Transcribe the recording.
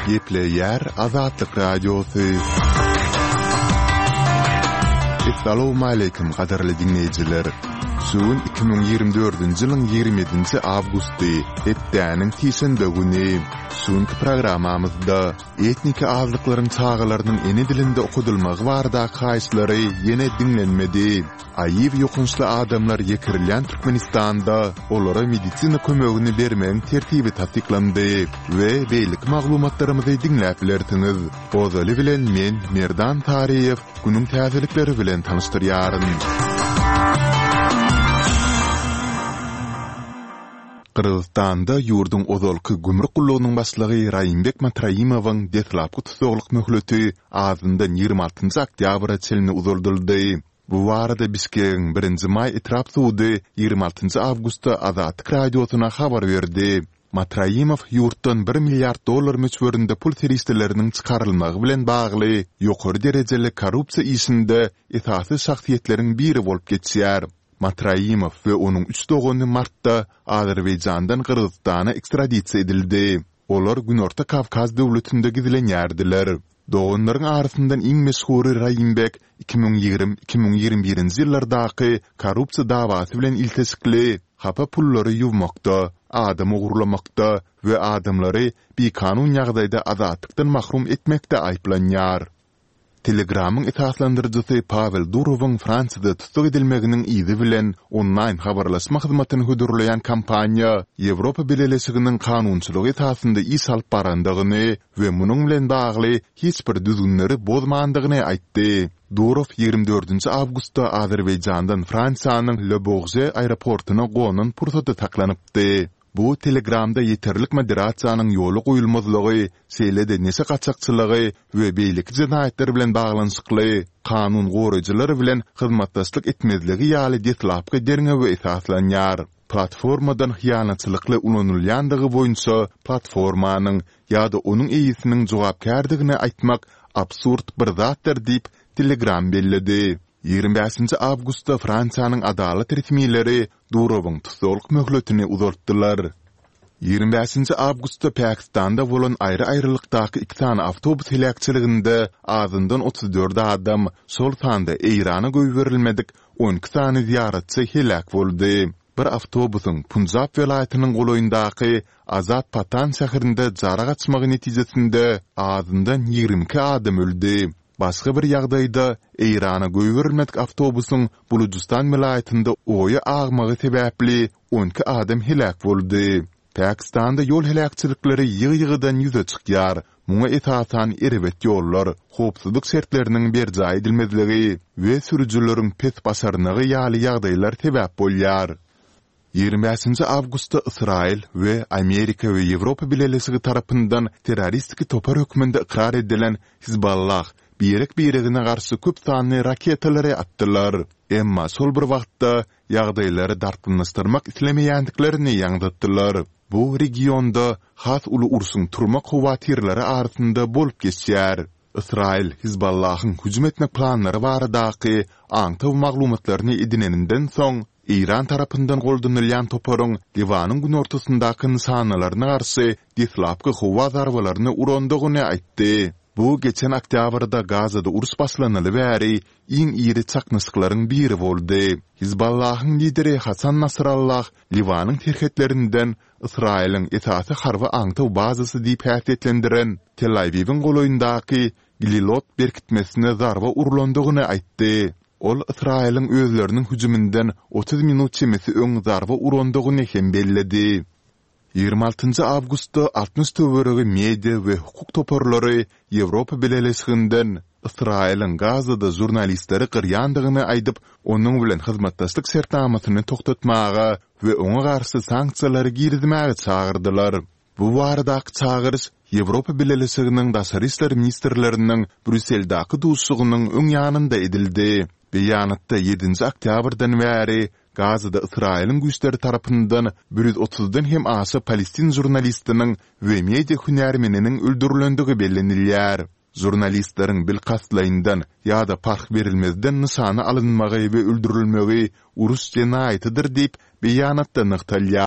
Gepleyer Azatlyk Radiosu. Assalamu alaykum qadarly dinleyijiler. Suun 2024-nji ýylyň 27-nji awgusty, hepdäniň tisinde güni. Suunky programmamyzda etnik azlyklaryň çağalarynyň eni dilinde okudylmagy barada haýyşlary ýene dinlenmedi. Aýyp ýokunçly adamlar ýekirilýän Türkmenistanda olara medisina kömegini bermegiň tertibi tatbiklandy we beýlik maglumatlarymyzy dinläp bilersiňiz. Bozaly bilen men Merdan Tariýew günüň täzelikleri bilen tanıştyrýaryn. Kırgızstanda ýurdun ozalky gümrük gullugynyň başlygy Raýymbek Matraýymowyň detlapky tutukluk möhleti azyndan 26 oktýabra çelini uzuldyldy. Bu barada Bişkeň 1 may etrap suwdy 26 awgustda Azatlyk Radiosuna habar berdi. Matraýymow ýurtdan $1 milliard möçberinde pul teristleriniň çykarylmagy bilen bagly ýokary derejeli korrupsiýa işinde esasy şahsiýetleriň biri bolup geçýär. Matraýymow we onuň 3 dogany martda Azerbaýjandan Kırgızstana ekstradisiýa edildi. Olar Günorta Kavkaz döwletinde gidilenýärdiler. Doganlaryň arasyndan iň meşhury Raýymbek 2020-2021-nji ýyllardaky korrupsiýa dawasy bilen iltesikli hapa pullary ýuwmakda, adam ogurlamakda we adamlary bekanun ýagdaýda azatlykdan mahrum etmekde aýplanýar. Telegramyň esaslandyrjysy Pavel Durowyň Fransiýada tutuk edilmeginiň izi bilen online habarlaşma hyzmatyny hödürleýän kampaniýa Ýewropa Birleşiginiň kanunçylygy esasynda iş alyp barandygyny we munyň bilen bagly hiç bir düzgünleri bozmandygyny aýtdy. Durov 24 awgustda Azerbaýjandan Fransiýanyň Le Bourget aeroportuna gonan pursaty taklanypdy. Bu Telegramda yeterlik moderasiýanyň ýolu goýulmazlygy, seýlede nese gaçakçylygy we beýlik jinaýetler bilen baglanyşykly kanun goraýjylary bilen hyzmatdaşlyk etmezligi ýaly detlapky derňe we esaslanýar. Platformadan hyýanatçylykly ulanylýandygy boýunça platformanyň ýa-da onuň eýisiniň jogapkärdigine aýtmak absurd bir zatdyr diýip Telegram belledi. 25 awgustda Fransiýanyň adalet resmiýetleri Durowyň tutukluk möhletini uzartdylar. 25 awgustda Pakistanda bolan aýry-aýrylykdaky 2 tane awtobus helakçyliginde azyndan 34 adam sol sanda Eýrana göýberilmedik 12 tane ziyaretçi helak boldy. Bir awtobusyň Punjab welaýatynyň goloýundaky Azat Patan şäherinde jara gaçmagy netijesinde azyndan 22 adam öldü. Başga bir ýagdaýda Eýrana göýberilmedik awtobusyň Bulujistan welaýatynda oýa agmagy sebäpli 12 adam helak boldy. Pakistanda ýol helakçylyklary ýygy-ýygydan ýüze çykýar. Muňa esasan erebet ýollar, howpsuzlyk şertleriniň berjä edilmezligi we sürüjüleriň pes başarnygy ýaly ýagdaýlar sebäp bolýar. 25 awgustda Israil we Amerika we Ýewropa Birleşigi tarapyndan terroristik topar hökmünde ikrar edilen Hizballah birigine garşy köp sanly raketalary atdylar. Emma sol bir wagtda ýagdaýlary dartynlaşdyrmak islemeýändiklerini ýaňdatdylar. Bu regionda has uly ursuň turmak howatyrlary arasynda bolup geçýär. Israil Hizballahyň hüjüm etmek planlary baradaky aňtaw maglumatlaryny edineninden soň İran tarapyndan goldanylýan toparyň Liwanyň günortasyndaky nysanalarına garşy detlapky howa zarbalaryny urandygyny aýtdy. Bu geçen oktýabrda Gazada urus başlanyly bäri iň iri çaknaşyklaryň biri boldy. Hizballahyň lideri Hasan Nasrallah Liwanyň terhetlerinden Israiliň esasy harby aňtaw bazasy diýip häsiýetlendiren Tel Aviwiň goloýundaky Gililot berkitmesine zarba urulandygyny aýtdy. Ol Israiliň özleriniň hüjümünden 30 minut çemesi öň zarba urandygyny hem belledi. 26 awgustda 60 töweregi media we hukuk toparlary Ýewropa Birleşiginden Israiliň Gazada jurnalistleri qırýandygyny aýdyp, onuň bilen hyzmatdaşlyk şertnamasyny toktatmaga we oňa garşy sanksiýalary girizmäge çağırdylar. Bu baradaky çağırış Ýewropa Birleşiginiň daşary işler ministrleriniň Brüsseldaky duşsugynyň öň ýanynda edildi. Beýanatda 7 oktýabrdan bäri Gazada Israiliň güýçleri tarapyndan 130-dan hem aşy Palestin jurnalistiniň we media hünärmeniniň öldürilendigi bellenilýär. Jurnalistleriň bilkaslayından ýa-da park berilmezden nysany alynmagy we öldürilmegi urus jenaýatydyr diýip beýanatda nyktalýar.